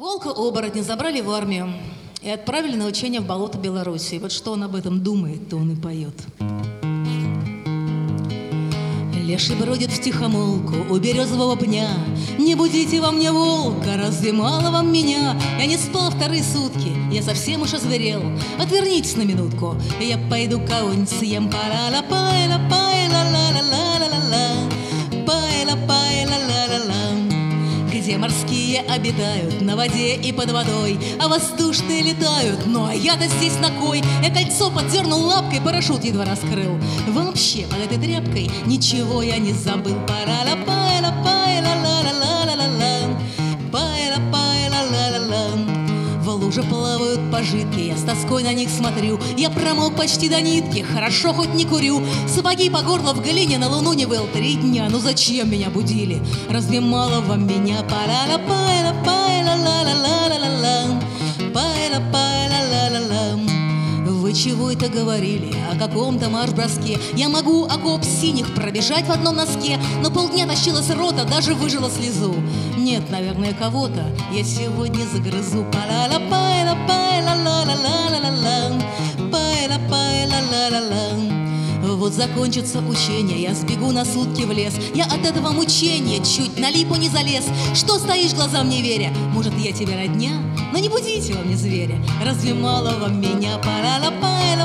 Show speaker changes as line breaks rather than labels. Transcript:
Волка-оборотня забрали в армию и отправили на учение в болото Белоруссии. Вот что он об этом думает, то он и поет. Леший бродит втихомолку у березового пня. Не будите во мне волка, разве мало вам меня? Я не спал вторые сутки, я совсем уж озверел. Отвернитесь на минутку, я пойду кого-нибудь съем. Где морские обитают на воде и под водой, а воздушные летают, ну а я-то здесь на кой? Я кольцо поддернул лапкой, парашют едва раскрыл. Вообще под этой тряпкой ничего я не забыл. В луже плавают пожитки, я с тоской на них смотрю. Я промок почти до нитки, хорошо хоть не курю. Сапоги по горло в глине, на луну не был 3 дня. Ну зачем меня будили? Разве мало вам меня? Вы чего это говорили? О каком-то марш-броске? Я могу окоп синих пробежать в одном носке, но полдня тащилась рота, даже выжила слезу. Нет, наверное, кого-то я сегодня загрызу. Вот закончится учение, я сбегу на сутки в лес. Я от этого мучения чуть на липу не залез. Что стоишь, глазам не веря? Может, я тебе родня? Но не будите во мне зверя. Разве мало вам меня?